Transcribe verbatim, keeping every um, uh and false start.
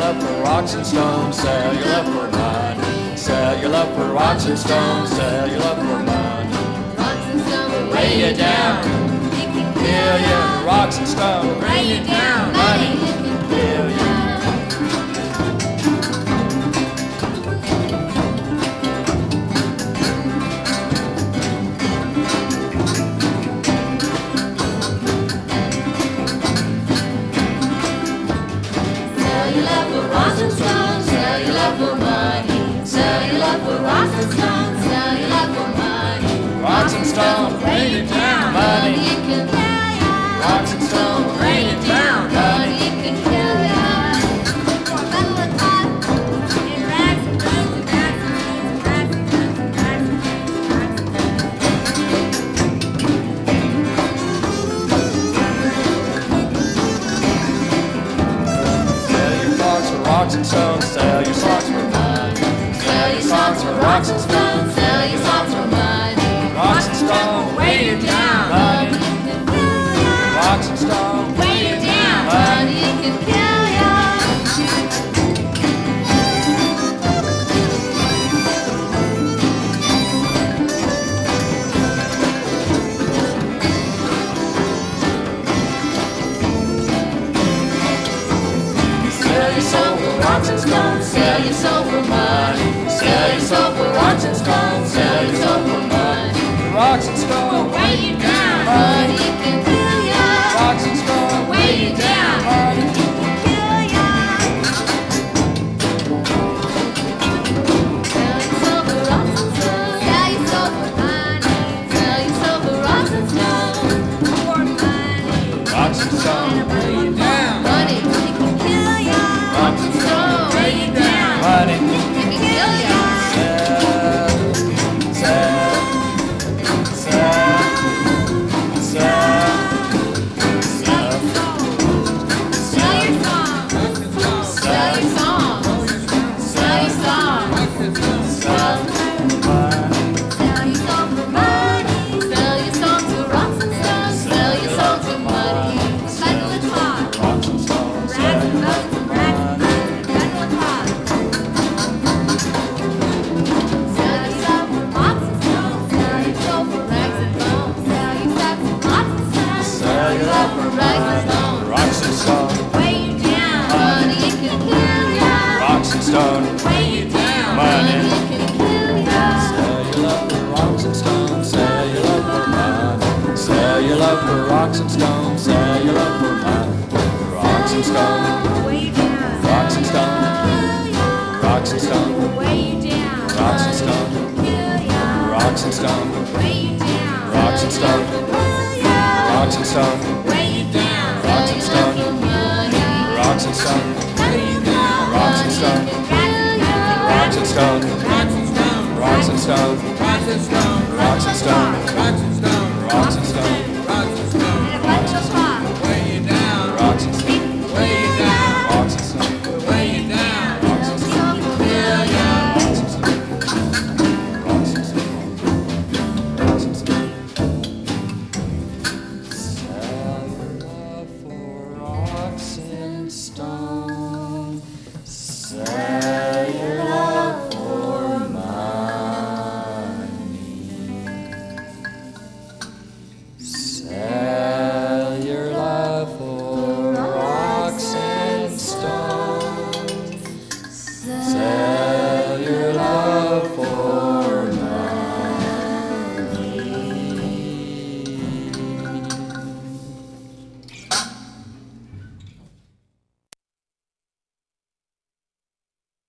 love for rocks and stones, sell your love for money. Sell your love for rocks and stones, sell your love for money. Rocks and stones will Weigh you down, It can kill kill you. ya. Rocks and stones, Weigh you down. money, It can kill you. Sell your love for rocks and stones, sell your love for money. Sell your love for rocks and stones, sell your love for money. Rocks and stones, Weigh you down. money. It can kill ya. Rocks and stones, Weigh you down. money. It can kill ya. For a battle of thought, it rags and bones and rags and bones and rags and bones and rags and bones and rags and bones. Sell your socks for rocks and stones, sell your socks for money. Sell your socks for rocks and stones, sell your socks for money. Rocks and stones, Weigh you down. money. It can kill ya. Rocks and stones, Weigh you down. money. It can kill ya. Sell your soul for rocks and stones, Sell your soul for money. Sell your soul for rocks and stones. Sell your soul for money. rocks and stones, Weigh you down. Money it can kill ya. rocks and stones, Weigh you down. money. It can kill ya. Sell your soul for rocks and stones. Sell your soul for money. Sell your soul for rocks and stones. For money. Rocks and stones, weigh you down. Money it can kill ya. Rocks and stones, Weigh you down. money. It can kill ya. Sell, sell, sell, sell, Sell your song. Sell your song. Sell your song. Sell your song. Sell Sell your song for money. Sell your song to rocks and stones. Sell your song to money. Cycle and talk. rocks and stones, Rags and bones and rags and bones. Cycle and talk. Sell your song for rocks and stones. Sell your soul for rags and bones. Sell your song for rocks and stones. Sell your love for rags and stones. rocks and stones, Weigh you down. Money it can kill ya. rocks and stones. Weigh you down. Money. Money it can kill ya. Sell your love for rocks and stones, sell your love for money. Sell your love for rocks and stones, sell your love for money. Rocks and stones, Weigh you down. rocks and stones, Kill ya. rocks and stones, Weigh you down. Rocks and stones. Kill ya. rocks and stones, Weigh you down. Rocks and stones. Kill ya. rocks and stones, Weigh you down. Rocks and Sell your stones. love for money. rocks and stones, Weigh you down. Rocks and stones. Kill ya. rocks and stones, Rocks and stones, rocks and stones, rocks and stones, rocks and stones, rocks and stones, rocks and stones, rocks and stones. And a bunch of clock.